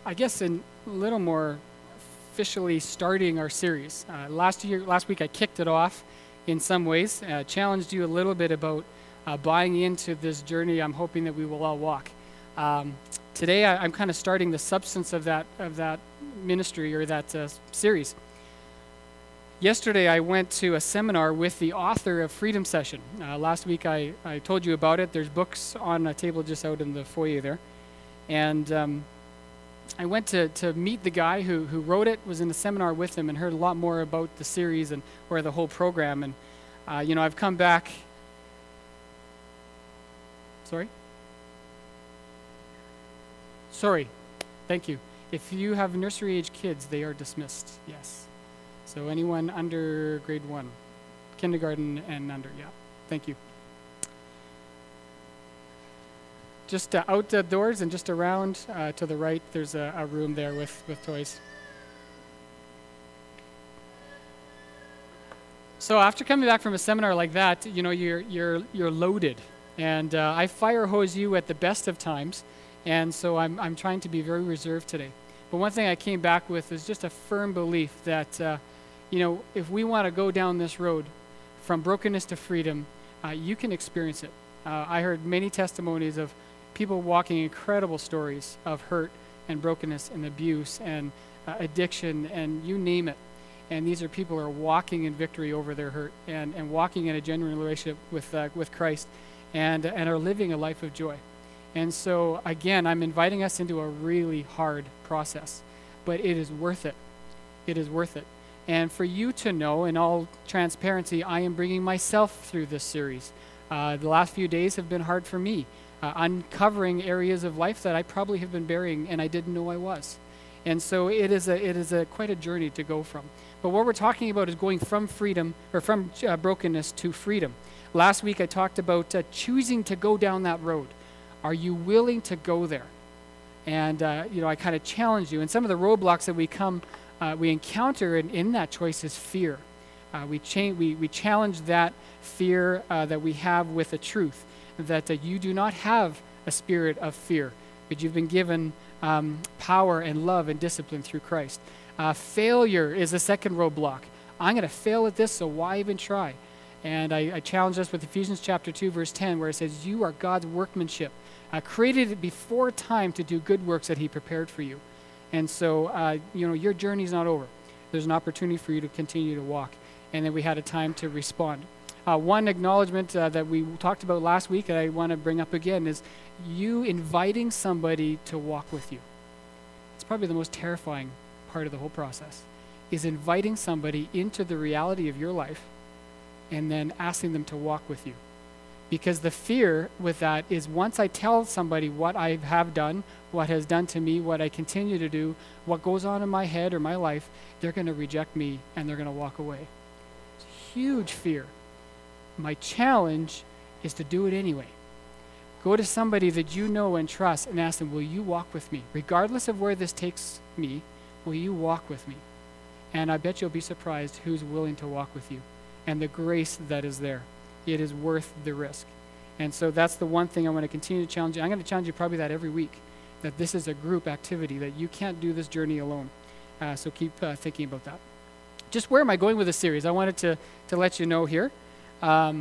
I guess in a little more officially starting our series. Last week I kicked it off in some ways, challenged you a little bit about buying into this journey I'm hoping that we will all walk. Today I'm kind of starting the substance of that ministry or that series. Yesterday I went to a seminar with the author of Freedom Session. Last week I told you about it. There's books on a table just out in the foyer there. And I went to meet the guy who wrote it, was in the seminar with him, and heard a lot more about the series or the whole program. And, I've come back. Sorry. Thank you. If you have nursery-age kids, they are dismissed. Yes. So anyone under grade 1, kindergarten and under, yeah. Thank you. Just outdoors and just around to the right, there's a room there with toys. So after coming back from a seminar like that, you're loaded, and I fire hose you at the best of times, and so I'm trying to be very reserved today. But one thing I came back with is just a firm belief that if we want to go down this road from brokenness to freedom, you can experience it. I heard many testimonies of people walking incredible stories of hurt and brokenness and abuse and addiction and you name it. And these are people who are walking in victory over their hurt and walking in a genuine relationship with Christ and are living a life of joy. And so, again, I'm inviting us into a really hard process, but it is worth it. It is worth it. And for you to know, in all transparency, I am bringing myself through this series. The last few days have been hard for me. Uncovering areas of life that I probably have been burying and I didn't know I was. And so it is quite a journey to go from. But what we're talking about is going from freedom or from brokenness to freedom. Last week I talked about choosing to go down that road. Are you willing to go there? And I kind of challenged you. And some of the roadblocks that we encounter in that choice is fear. We challenge that fear that we have with the truth. That you do not have a spirit of fear, but you've been given power and love and discipline through Christ. Failure is the second roadblock. I'm going to fail at this, so why even try? And I challenge us with Ephesians chapter 2, verse 10, where it says, you are God's workmanship, created before time to do good works that he prepared for you. And so, your journey's not over. There's an opportunity for you to continue to walk. And then we had a time to respond. One acknowledgement that we talked about last week that I want to bring up again is you inviting somebody to walk with you. It's probably the most terrifying part of the whole process, is inviting somebody into the reality of your life and then asking them to walk with you. Because the fear with that is once I tell somebody what I have done, what has done to me, what I continue to do, what goes on in my head or my life, they're going to reject me and they're going to walk away. It's huge fear. My challenge is to do it anyway. Go to somebody that you know and trust and ask them, will you walk with me? Regardless of where this takes me, will you walk with me? And I bet you'll be surprised who's willing to walk with you and the grace that is there. It is worth the risk. And so that's the one thing I want to continue to challenge you. I'm going to challenge you probably that every week, that this is a group activity, that you can't do this journey alone. So keep thinking about that. Just where am I going with this series? I wanted to let you know here. You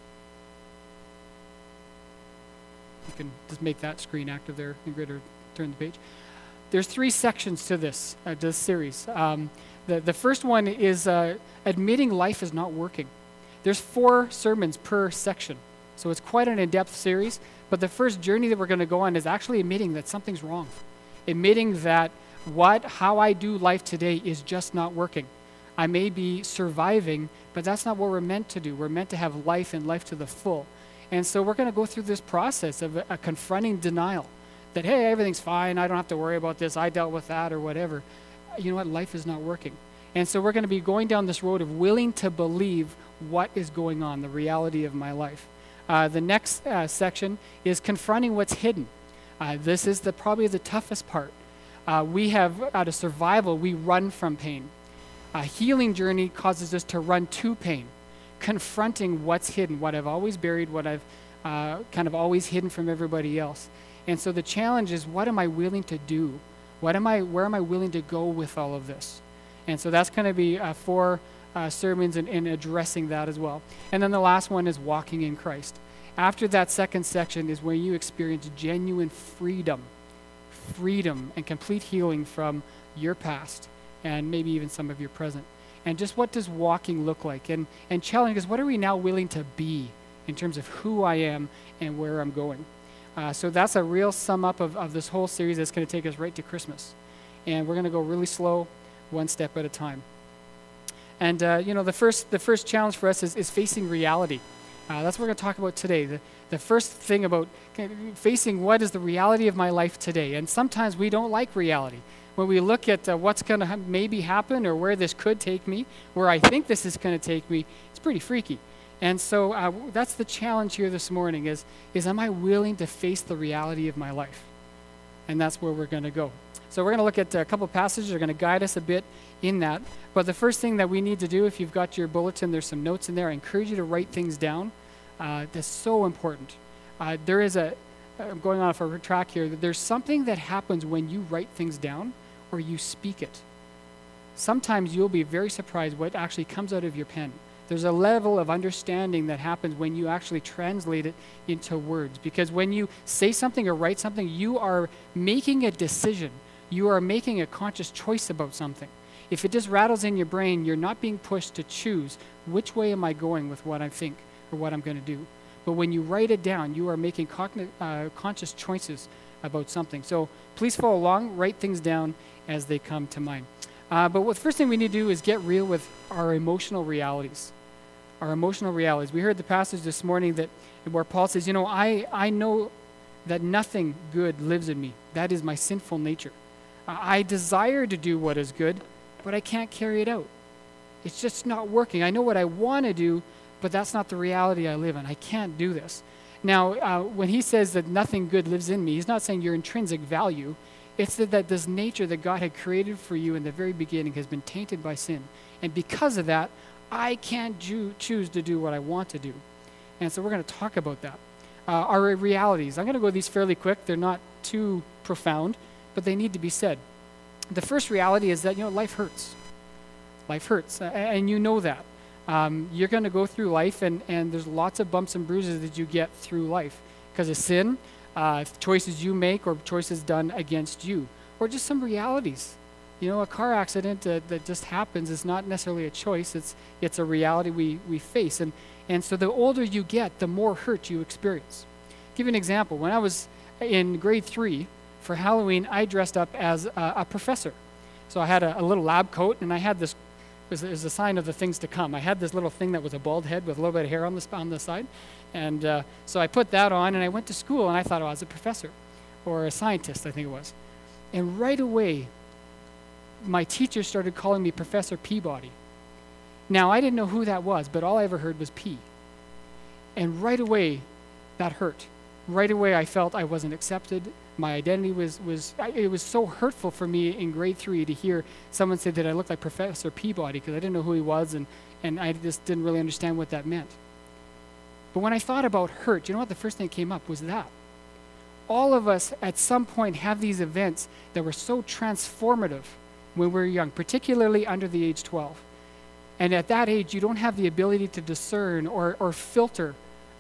can just make that screen active there, Ingrid, or turn the page. There's 3 sections to this series. The first one is admitting life is not working. There's 4 sermons per section, so it's quite an in-depth series, but the first journey that we're going to go on is actually admitting that something's wrong. Admitting that how I do life today is just not working. I may be surviving, but that's not what we're meant to do. We're meant to have life and life to the full. And so we're going to go through this process of a confronting denial that, hey, everything's fine. I don't have to worry about this. I dealt with that or whatever. You know what? Life is not working. And so we're going to be going down this road of willing to believe what is going on, the reality of my life. The next section is confronting what's hidden. This is probably the toughest part. We have, out of survival, we run from pain. A healing journey causes us to run to pain, confronting what's hidden, what I've always buried, what I've kind of always hidden from everybody else. And so the challenge is, what am I willing to do Where am I willing to go with all of this? And so that's going to be 4 sermons in addressing that as well. And then the last one is walking in Christ. After that second section is where you experience genuine freedom and complete healing from your past and maybe even some of your present. And just what does walking look like? And challenge is, what are we now willing to be in terms of who I am and where I'm going? So that's a real sum up of this whole series that's going to take us right to Christmas. And we're going to go really slow, one step at a time. And the first challenge for us is facing reality. That's what we're going to talk about today. The first thing about facing what is the reality of my life today. And sometimes we don't like reality. When we look at what's going to maybe happen or where this could take me, where I think this is going to take me, it's pretty freaky. And so that's the challenge here this morning is am I willing to face the reality of my life? And that's where we're going to go. So we're going to look at a couple of passages that are going to guide us a bit in that. But the first thing that we need to do, if you've got your bulletin, there's some notes in there. I encourage you to write things down. That's so important. There is I'm going off a track here, there's something that happens when you write things down or you speak it. Sometimes you'll be very surprised what actually comes out of your pen. There's a level of understanding that happens when you actually translate it into words. Because when you say something or write something, you are making a decision. You are making a conscious choice about something. If it just rattles in your brain, you're not being pushed to choose which way am I going with what I think or what I'm going to do. But when you write it down, you are making conscious choices about something. So please follow along, write things down as they come to mind. But the first thing we need to do is get real with our emotional realities. Our emotional realities. We heard the passage this morning where Paul says, I know that nothing good lives in me. That is my sinful nature. I desire to do what is good, but I can't carry it out. It's just not working. I know what I want to do, but that's not the reality I live in. I can't do this. Now, when he says that nothing good lives in me, he's not saying your intrinsic value. It's that this nature that God had created for you in the very beginning has been tainted by sin. And because of that, I can't choose to do what I want to do. And so we're going to talk about that. Our realities. I'm going to go these fairly quick. They're not too profound, but they need to be said. The first reality is that, life hurts. Life hurts, and you know that. You're going to go through life, and there's lots of bumps and bruises that you get through life because of sin, choices you make or choices done against you, or just some realities. A car accident that just happens is not necessarily a choice. It's a reality we face. And so the older you get, the more hurt you experience. Give you an example. When I was in grade 3, for Halloween, I dressed up as a professor. So I had a little lab coat, and I had this, it was a sign of the things to come. I had this little thing that was a bald head with a little bit of hair on the side. And so I put that on, and I went to school, and I thought, I was a professor or a scientist, I think it was. And right away, my teacher started calling me Professor Peabody. Now, I didn't know who that was, but all I ever heard was P. And right away, that hurt. Right away, I felt I wasn't accepted. My identity it was so hurtful for me in grade 3 to hear someone say that I looked like Professor Peabody because I didn't know who he was, and I just didn't really understand what that meant. But when I thought about hurt, you know what? The first thing that came up was that. All of us at some point have these events that were so transformative when we were young, particularly under the age 12. And at that age, you don't have the ability to discern or filter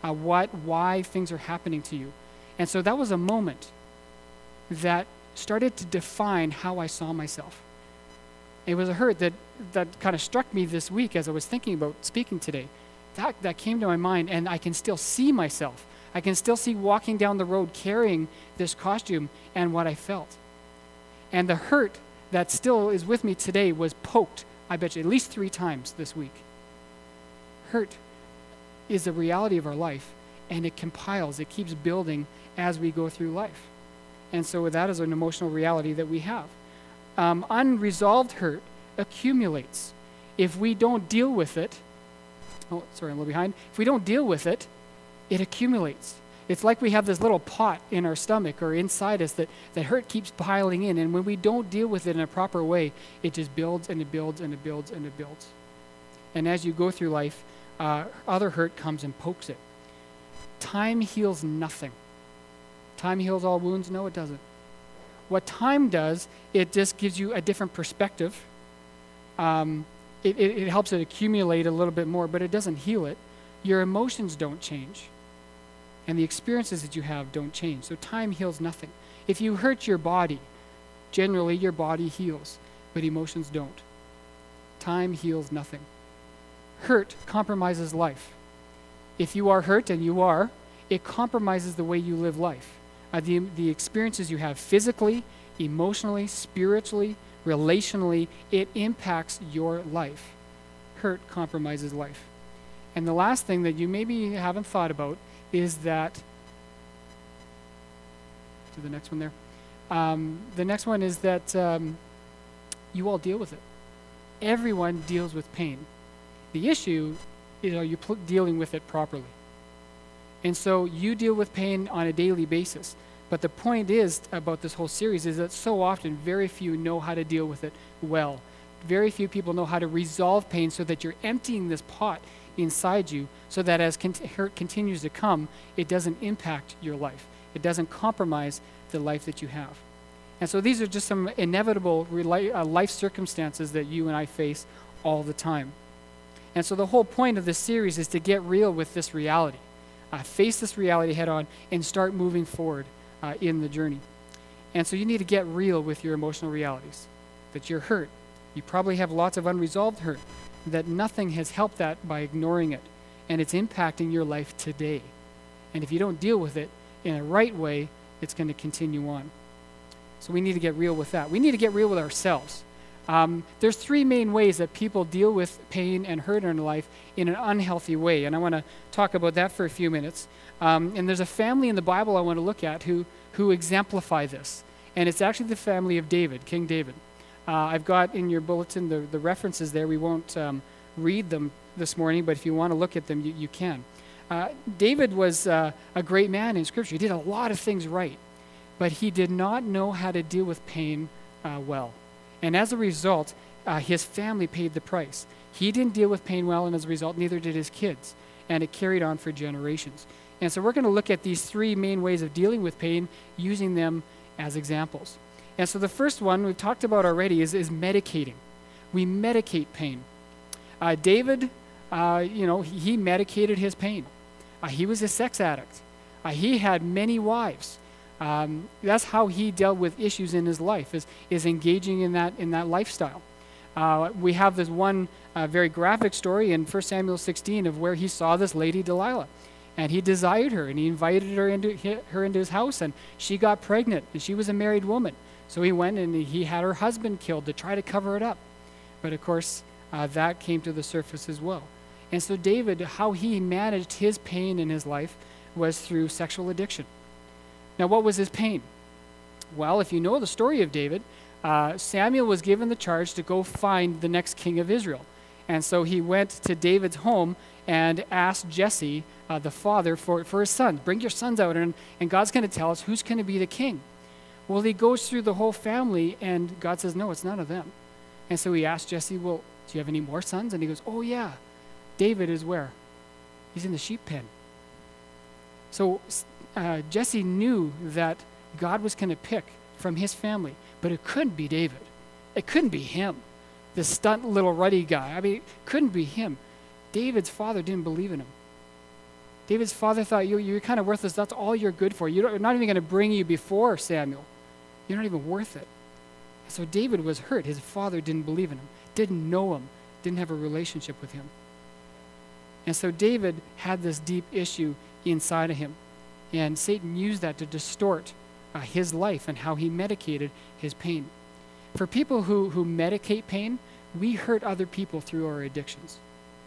why things are happening to you. And so that was a moment that started to define how I saw myself. It was a hurt that kind of struck me this week as I was thinking about speaking today. That came to my mind, and I can still see myself. I can still see walking down the road carrying this costume and what I felt. And the hurt that still is with me today was poked, I bet you, at least 3 times this week. Hurt is the reality of our life, and it compiles, it keeps building as we go through life. And so that is an emotional reality that we have. Unresolved hurt accumulates. If we don't deal with it, I'm a little behind. If we don't deal with it, it accumulates. It's like we have this little pot in our stomach or inside us that hurt keeps piling in. And when we don't deal with it in a proper way, it just builds and it builds and it builds and it builds. And as you go through life, other hurt comes and pokes it. Time heals nothing. Time heals all wounds? No, it doesn't. what time does, it just gives you a different perspective. It helps it accumulate a little bit more, but it doesn't heal it. Your emotions don't change, and the experiences that you have don't change. So time heals nothing. If you hurt your body, generally your body heals, but emotions don't. Time heals nothing. Hurt compromises life. If you are hurt, and you are, it compromises the way you live life. The experiences you have physically, emotionally, spiritually, relationally, it impacts your life. Hurt compromises life. And the last thing that you maybe haven't thought about is that, to the next one there. The next one is that you all deal with it. Everyone deals with pain. The issue is, are you dealing with it properly? And so you deal with pain on a daily basis. But the point is about this whole series is that so often very few know how to deal with it well. Very few people know how to resolve pain so that you're emptying this pot inside you so that as hurt continues to come, it doesn't impact your life. It doesn't compromise the life that you have. And so these are just some inevitable life circumstances that you and I face all the time. And so the whole point of this series is to get real with this reality. Face this reality head on and start moving forward in the journey. And so you need to get real with your emotional realities. That you're hurt. You probably have lots of unresolved hurt. That nothing has helped that by ignoring it. And it's impacting your life today. And if you don't deal with it in a right way, it's going to continue on. So we need to get real with that. We need to get real with ourselves. There's three main ways that people deal with pain and hurt in their life in an unhealthy way, and I want to talk about that for a few minutes. And there's a family in the Bible I want to look at who exemplify this, and it's actually the family of David, King David. I've got in your bulletin the references there. We won't read them this morning, but if you want to look at them, you can. David was a great man in Scripture. He did a lot of things right, but he did not know how to deal with pain well. And as a result, his family paid the price. He didn't deal with pain well, and as a result, neither did his kids. And it carried on for generations. And so we're going to look at these three main ways of dealing with pain, using them as examples. And so the first one we've talked about already is medicating. We medicate pain. David, he medicated his pain. He was a sex addict. He had many wives. That's how he dealt with issues in his life, is engaging in that lifestyle. We have this one very graphic story in 1 Samuel 16 of where he saw this lady Delilah, and he desired her, and he invited her into his house, and she got pregnant, and she was a married woman. So he went and he had her husband killed to try to cover it up. But of course, that came to the surface as well. And so David, how he managed his pain in his life was through sexual addiction. Now, what was his pain? Well, if you know the story of David, Samuel was given the charge to go find the next king of Israel. And so he went to David's home and asked Jesse, the father, for his sons. Bring your sons out, and God's going to tell us who's going to be the king. Well, he goes through the whole family, and God says, no, it's none of them. And so he asked Jesse, well, do you have any more sons? And he goes, oh, yeah. David is where? He's in the sheep pen. So Jesse knew that God was going to pick from his family, but it couldn't be David. It couldn't be him, this stunt little ruddy guy. I mean, it couldn't be him. David's father didn't believe in him. David's father thought, you're kind of worthless. That's all you're good for. We're not even going to bring you before Samuel. You're not even worth it. So David was hurt. His father didn't believe in him, didn't know him, didn't have a relationship with him. And so David had this deep issue inside of him. And Satan used that to distort his life and how he medicated his pain. For people who medicate pain, we hurt other people through our addictions.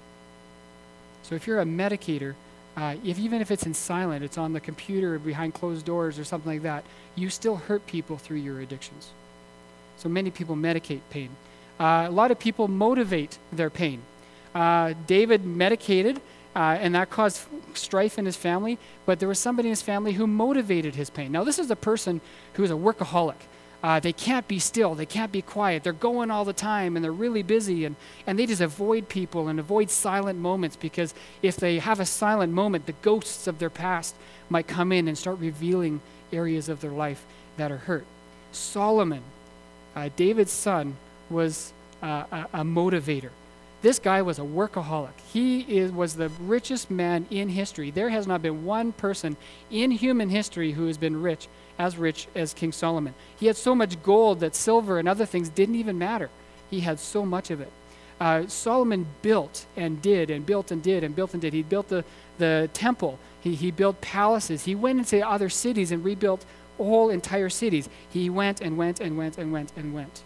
So if you're a medicator, even if it's in silent, it's on the computer or behind closed doors or something like that, you still hurt people through your addictions. So many people medicate pain. A lot of people motivate their pain. David medicated, and that caused strife in his family, but there was somebody in his family who motivated his pain. Now, this is a person who is a workaholic. They can't be still. They can't be quiet. They're going all the time, and they're really busy, and they just avoid people and avoid silent moments, because if they have a silent moment, the ghosts of their past might come in and start revealing areas of their life that are hurt. Solomon, David's son, was a motivator. This guy was a workaholic. Was the richest man in history. There has not been one person in human history who has been rich as King Solomon. He had so much gold that silver and other things didn't even matter. He had so much of it. Solomon built and did and built and did and built and did. He built the temple. He built palaces. He went into other cities and rebuilt whole entire cities. He went and went and went and went and went.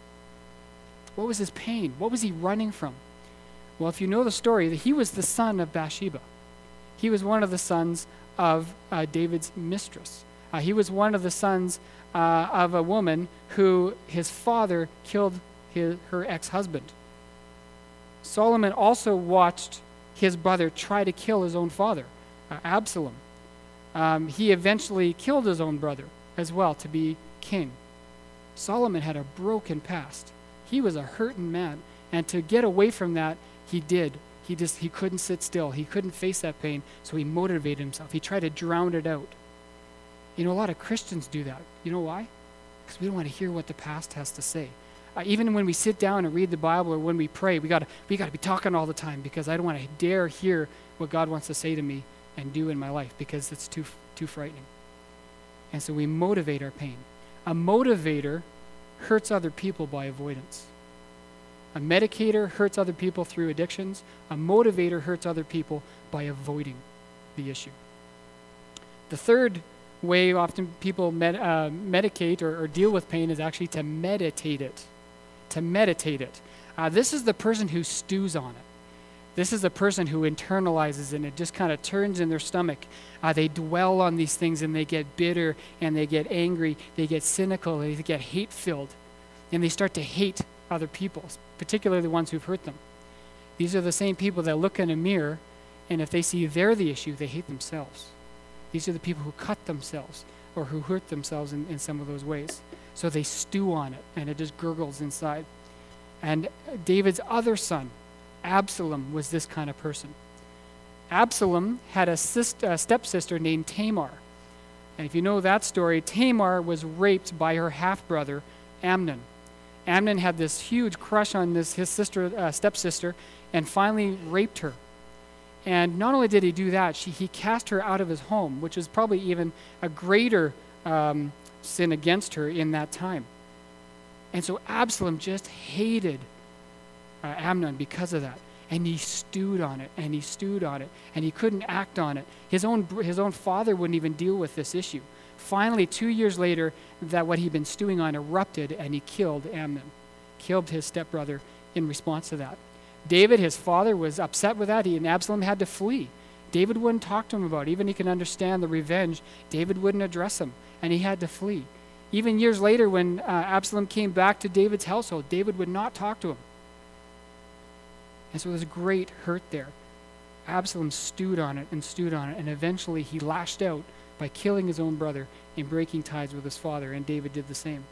What was his pain? What was he running from? Well, if you know the story, he was the son of Bathsheba. He was one of the sons of David's mistress. He was one of the sons of a woman who his father killed her ex-husband. Solomon also watched his brother try to kill his own father, Absalom. He eventually killed his own brother as well to be king. Solomon had a broken past. He was a hurting man, and to get away from that, he did. He couldn't sit still. He couldn't face that pain, so he motivated himself. He tried to drown it out. You know, a lot of Christians do that. You know why? Because we don't want to hear what the past has to say. Even when we sit down and read the Bible or when we pray, we got to be talking all the time, because I don't want to dare hear what God wants to say to me and do in my life, because it's too frightening. And so we motivate our pain. A motivator hurts other people by avoidance. A medicator hurts other people through addictions. A motivator hurts other people by avoiding the issue. The third way often people medicate or deal with pain is actually to meditate it. To meditate it. This is the person who stews on it. This is the person who internalizes it, and it just kind of turns in their stomach. They dwell on these things, and they get bitter, and they get angry, they get cynical, they get hate-filled, and they start to hate other people, particularly the ones who've hurt them. These are the same people that look in a mirror, and if they see they're the issue, they hate themselves. These are the people who cut themselves or who hurt themselves in some of those ways. So they stew on it, and it just gurgles inside. And David's other son, Absalom, was this kind of person. Absalom had a stepsister named Tamar. And if you know that story, Tamar was raped by her half-brother, Amnon. Amnon had this huge crush on his stepsister, and finally raped her. And not only did he do that, he cast her out of his home, which is probably even a greater sin against her in that time. And so Absalom just hated Amnon because of that. And he stewed on it, and he stewed on it, and he couldn't act on it. His own father wouldn't even deal with this issue. Finally, 2 years later, that what he'd been stewing on erupted, and he killed Amnon, killed his stepbrother in response to that. David, his father, was upset with that, and Absalom had to flee. David wouldn't talk to him about it. Even he can understand the revenge, David wouldn't address him, and he had to flee. Even years later, when Absalom came back to David's household, David would not talk to him. And so there's great hurt there. Absalom stewed on it, and eventually he lashed out by killing his own brother and breaking ties with his father, and David did the same.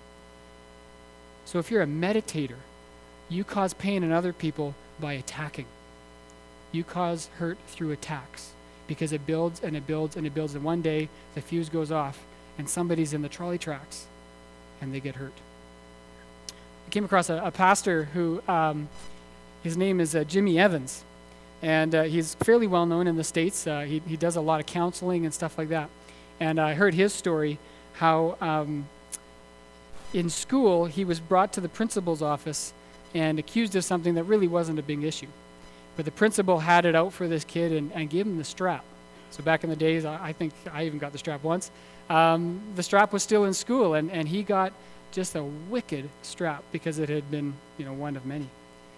So if you're a meditator, you cause pain in other people by attacking. You cause hurt through attacks, because it builds and it builds and it builds, and one day the fuse goes off and somebody's in the trolley tracks and they get hurt. I came across a pastor who, his name is Jimmy Evans, and he's fairly well known in the States. He does a lot of counseling and stuff like that. And I heard his story, how in school he was brought to the principal's office and accused of something that really wasn't a big issue. But the principal had it out for this kid and gave him the strap. So back in the days, I think I even got the strap once. The strap was still in school, and he got just a wicked strap because it had been, one of many.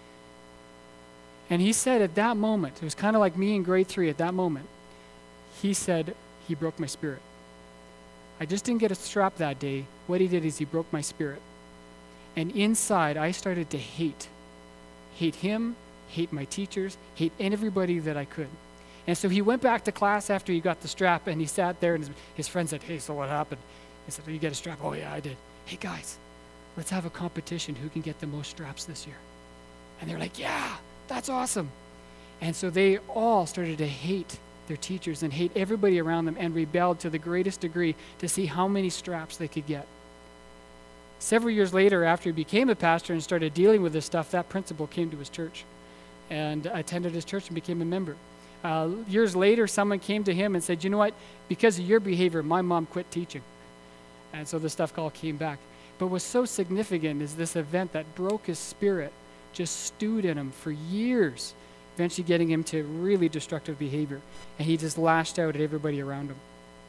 And he said at that moment, it was kind of like me in grade 3 at that moment, he said, he broke my spirit. I just didn't get a strap that day. What he did is he broke my spirit. And inside, I started to hate him, hate my teachers, hate everybody that I could. And so he went back to class after he got the strap, and he sat there, and his friend said, "Hey, so what happened?" He said, "Oh, you get a strap?" "Oh, yeah, I did." "Hey, guys, let's have a competition. Who can get the most straps this year?" And they're like, "Yeah, that's awesome." And so they all started to hate their teachers and hate everybody around them and rebelled to the greatest degree to see how many straps they could get. Several years later, after he became a pastor and started dealing with this stuff, that principal came to his church and attended his church and became a member. Years later, someone came to him and said, you know what, because of your behavior, my mom quit teaching. And so the stuff all came back. But what's so significant is this event that broke his spirit, just stewed in him for years, eventually getting him to really destructive behavior. And he just lashed out at everybody around him.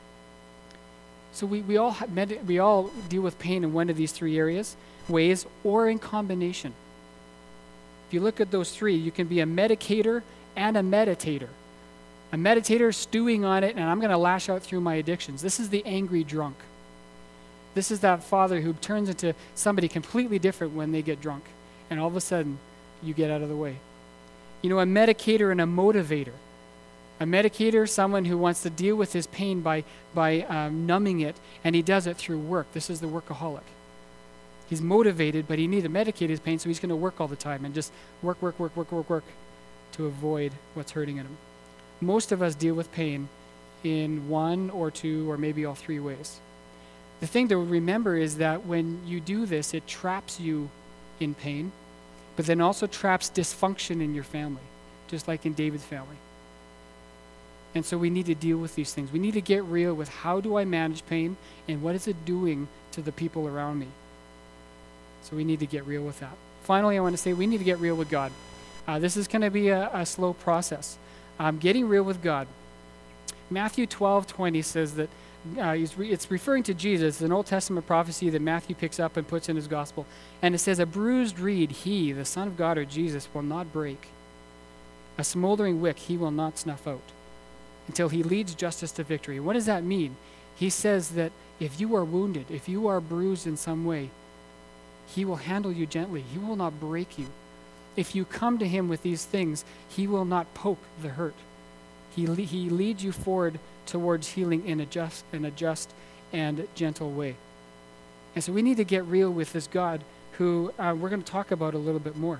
So we all deal with pain in one of these three ways, or in combination. If you look at those three, you can be a medicator and a meditator. A meditator stewing on it, and I'm going to lash out through my addictions. This is the angry drunk. This is that father who turns into somebody completely different when they get drunk. And all of a sudden, you get out of the way. You know, a medicator and a motivator. A medicator, someone who wants to deal with his pain by numbing it, and he does it through work. This is the workaholic. He's motivated, but he needs to medicate his pain, so he's going to work all the time and just work to avoid what's hurting in him. Most of us deal with pain in one or two or maybe all three ways. The thing to remember is that when you do this, it traps you in pain, but then also traps dysfunction in your family, just like in David's family. And so we need to deal with these things. We need to get real with how do I manage pain and what is it doing to the people around me. So we need to get real with that. Finally, I want to say we need to get real with God. This is going to be a slow process. Getting real with God. Matthew 12:20 says that it's referring to Jesus, an Old Testament prophecy that Matthew picks up and puts in his gospel. And it says, a bruised reed he, the Son of God or Jesus, will not break. A smoldering wick he will not snuff out until he leads justice to victory. What does that mean? He says that if you are wounded, if you are bruised in some way, he will handle you gently. He will not break you. If you come to him with these things, he will not poke the hurt. He leads you forward towards healing in a just and gentle way. And so we need to get real with this God who we're going to talk about a little bit more.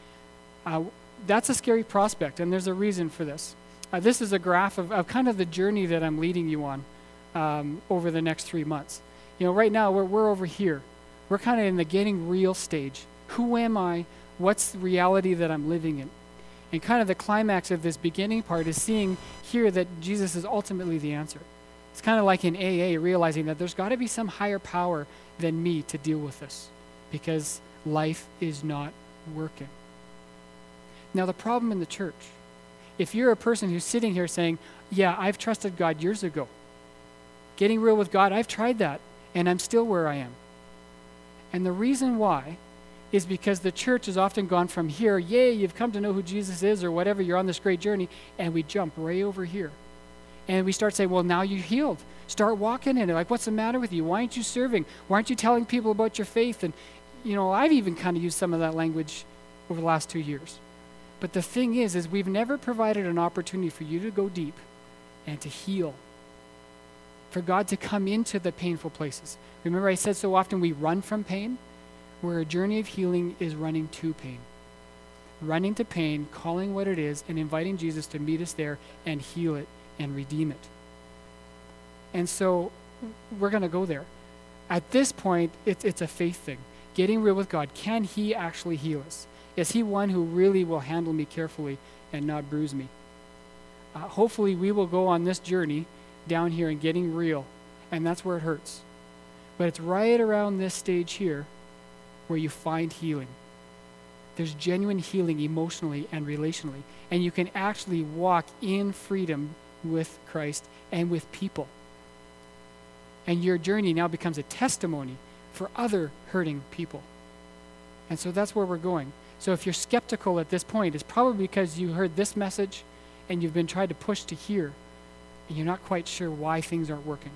That's a scary prospect, and there's a reason for this. This is a graph of kind of the journey that I'm leading you on over the next 3 months. You know, right now we're over here. We're kind of in the getting real stage. Who am I? What's the reality that I'm living in? And kind of the climax of this beginning part is seeing here that Jesus is ultimately the answer. It's kind of like in AA, realizing that there's got to be some higher power than me to deal with this because life is not working. Now, the problem in the church, if you're a person who's sitting here saying, yeah, I've trusted God years ago, getting real with God, I've tried that, and I'm still where I am. And the reason why is because the church has often gone from here, yay, you've come to know who Jesus is or whatever, you're on this great journey, and we jump right over here. And we start saying, well, now you're healed. Start walking in it. Like, what's the matter with you? Why aren't you serving? Why aren't you telling people about your faith? And, you know, I've even kind of used some of that language over the last 2 years. But the thing is we've never provided an opportunity for you to go deep and to heal. For God to come into the painful places. Remember I said so often we run from pain? Where a journey of healing is running to pain. Running to pain, calling what it is, and inviting Jesus to meet us there and heal it and redeem it. And so we're going to go there. At this point, it's a faith thing. Getting real with God. Can he actually heal us? Is he one who really will handle me carefully and not bruise me? Hopefully we will go on this journey down here and getting real. And that's where it hurts. But it's right around this stage here where you find healing. There's genuine healing emotionally and relationally. And you can actually walk in freedom with Christ and with people. And your journey now becomes a testimony for other hurting people. And so that's where we're going. So if you're skeptical at this point, it's probably because you heard this message and you've been trying to push to here and you're not quite sure why things aren't working.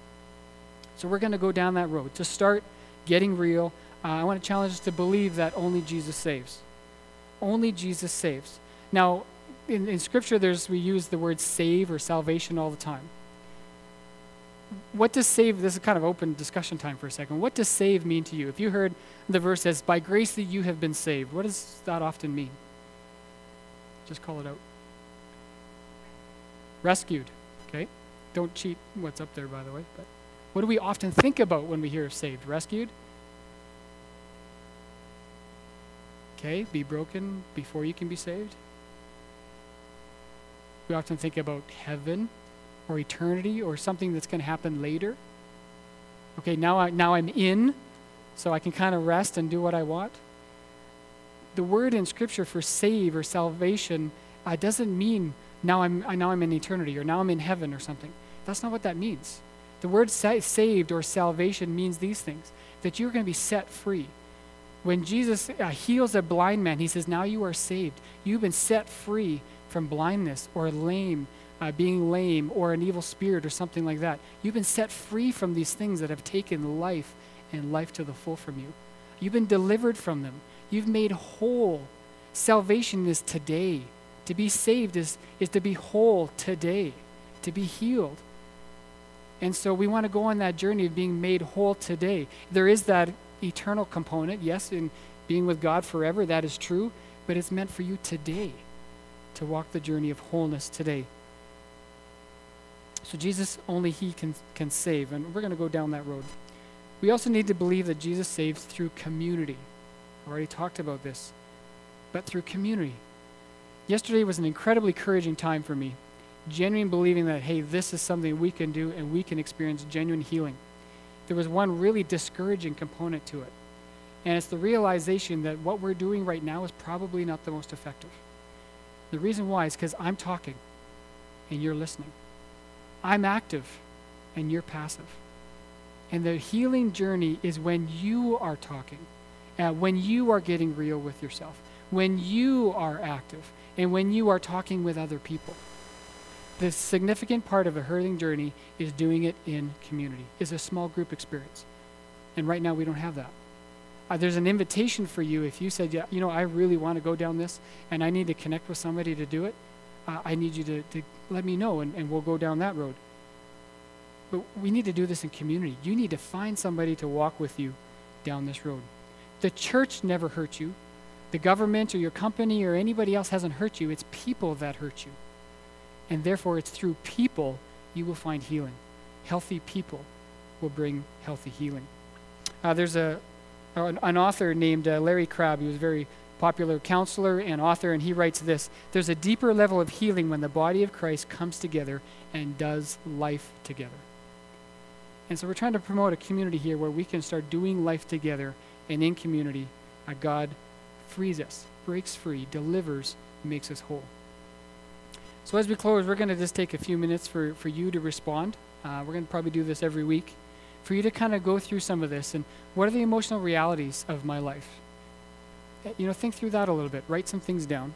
So we're going to go down that road. To start getting real, I want to challenge us to believe that only Jesus saves. Only Jesus saves. Now, in Scripture, we use the word save or salvation all the time. What does save, this is kind of open discussion time for a second. What does save mean to you? If you heard the verse says, by grace that you have been saved, what does that often mean? Just call it out. Rescued, okay? Don't cheat what's up there, by the way. But what do we often think about when we hear saved? Rescued? Okay, be broken before you can be saved. We often think about heaven or eternity or something that's going to happen later. Okay, now I'm in, so I can kind of rest and do what I want. The word in Scripture for save or salvation doesn't mean now I'm in eternity or now I'm in heaven or something. That's not what that means. The word saved or salvation means these things, that you're going to be set free. When Jesus heals a blind man, he says, now you are saved. You've been set free from blindness or being lame or an evil spirit or something like that. You've been set free from these things that have taken life and life to the full from you. You've been delivered from them. You've made whole. Salvation is today. To be saved is to be whole today, to be healed. And so we want to go on that journey of being made whole today. There is that eternal component, yes, in being with God forever, that is true, but it's meant for you today to walk the journey of wholeness today. So Jesus, only he can save, and we're going to go down that road. We also need to believe that Jesus saves through community. I already talked about this, but through community. Yesterday was an incredibly encouraging time for me, genuine believing that, hey, this is something we can do and we can experience genuine healing. There was one really discouraging component to it, and it's the realization that what we're doing right now is probably not the most effective. The reason why is because I'm talking and you're listening. I'm active and you're passive. And the healing journey is when you are talking, when you are getting real with yourself, when you are active, and when you are talking with other people. The significant part of a healing journey is doing it in community, is a small group experience. And right now we don't have that. There's an invitation for you if you said, yeah, I really want to go down this and I need to connect with somebody to do it. I need you to let me know and we'll go down that road. But we need to do this in community. You need to find somebody to walk with you down this road. The church never hurt you. The government or your company or anybody else hasn't hurt you. It's people that hurt you. And therefore, it's through people you will find healing. Healthy people will bring healthy healing. There's an author named Larry Crabb. He was a very popular counselor and author, and he writes this: there's a deeper level of healing when the body of Christ comes together and does life together. And so we're trying to promote a community here where we can start doing life together, and in community, God frees us, breaks free, delivers, makes us whole. So as we close, we're going to just take a few minutes for you to respond. We're going to probably do this every week, for you to kind of go through some of this and what are the emotional realities of my life? Think through that a little bit. Write some things down.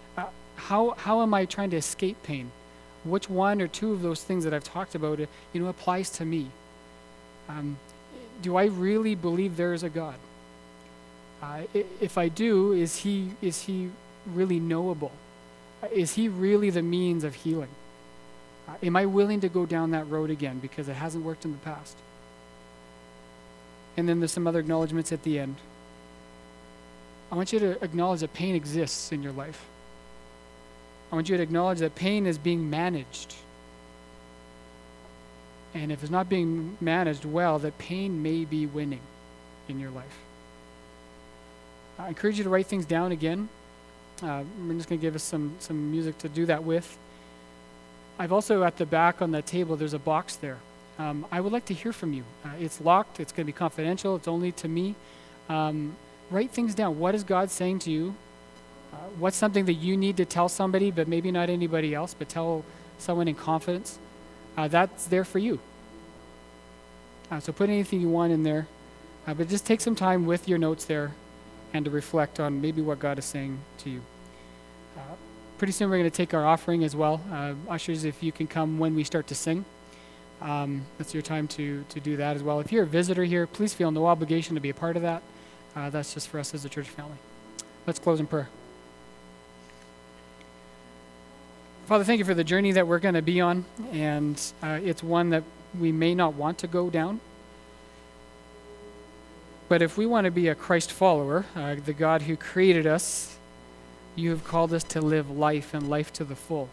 How am I trying to escape pain? Which one or two of those things that I've talked about, applies to me? Do I really believe there is a God? If I do, is he really knowable? Is he really the means of healing? Am I willing to go down that road again because it hasn't worked in the past? And then there's some other acknowledgments at the end. I want you to acknowledge that pain exists in your life. I want you to acknowledge that pain is being managed. And if it's not being managed well, that pain may be winning in your life. I encourage you to write things down again. We're just going to give us some music to do that with. I've also, at the back on the table, there's a box there. I would like to hear from you. It's locked. It's going to be confidential. It's only to me. Write things down. What is God saying to you? What's something that you need to tell somebody, but maybe not anybody else, but tell someone in confidence? That's there for you. So put anything you want in there. But just take some time with your notes there and to reflect on maybe what God is saying to you. Pretty soon we're going to take our offering as well. Ushers, if you can come when we start to sing. That's your time to do that as well. If you're a visitor here, please feel no obligation to be a part of that. That's just for us as a church family. Let's close in prayer. Father, thank you for the journey that we're going to be on, and it's one that we may not want to go down. But if we want to be a Christ follower, the God who created us, you have called us to live life and life to the full.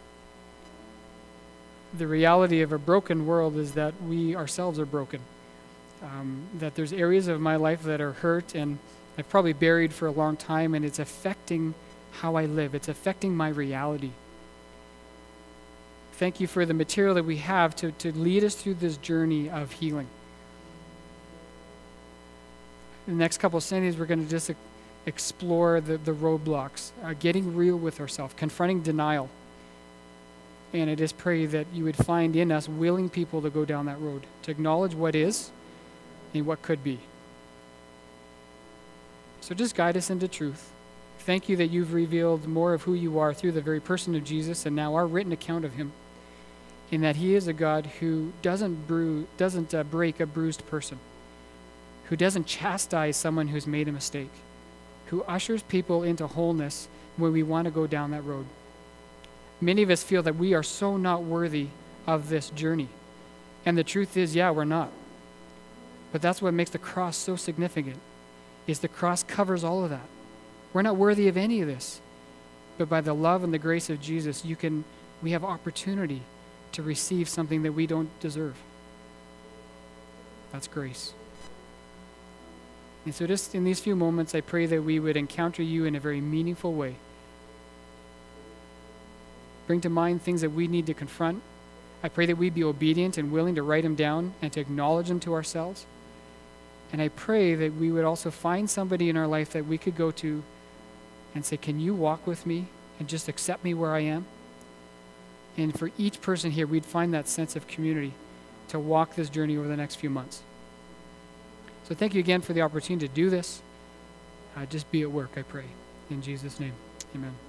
The reality of a broken world is that we ourselves are broken. That there's areas of my life that are hurt, and I've probably buried for a long time, and it's affecting how I live. It's affecting my reality. Thank you for the material that we have to lead us through this journey of healing. In the next couple of Sundays, we're going to just explore the roadblocks, getting real with ourselves, confronting denial. And I just pray that you would find in us willing people to go down that road, to acknowledge what is and what could be. So just guide us into truth. Thank you that you've revealed more of who you are through the very person of Jesus and now our written account of him, in that he is a God who doesn't break a bruised person, who doesn't chastise someone who's made a mistake, who ushers people into wholeness when we want to go down that road. Many of us feel that we are so not worthy of this journey. And the truth is, yeah, we're not. But that's what makes the cross so significant, is the cross covers all of that. We're not worthy of any of this. But by the love and the grace of Jesus, we have opportunity to receive something that we don't deserve. That's grace. And so just in these few moments, I pray that we would encounter you in a very meaningful way. Bring to mind things that we need to confront. I pray that we'd be obedient and willing to write them down and to acknowledge them to ourselves. And I pray that we would also find somebody in our life that we could go to and say, can you walk with me and just accept me where I am? And for each person here, we'd find that sense of community to walk this journey over the next few months. So thank you again for the opportunity to do this. Just be at work, I pray. In Jesus' name, amen.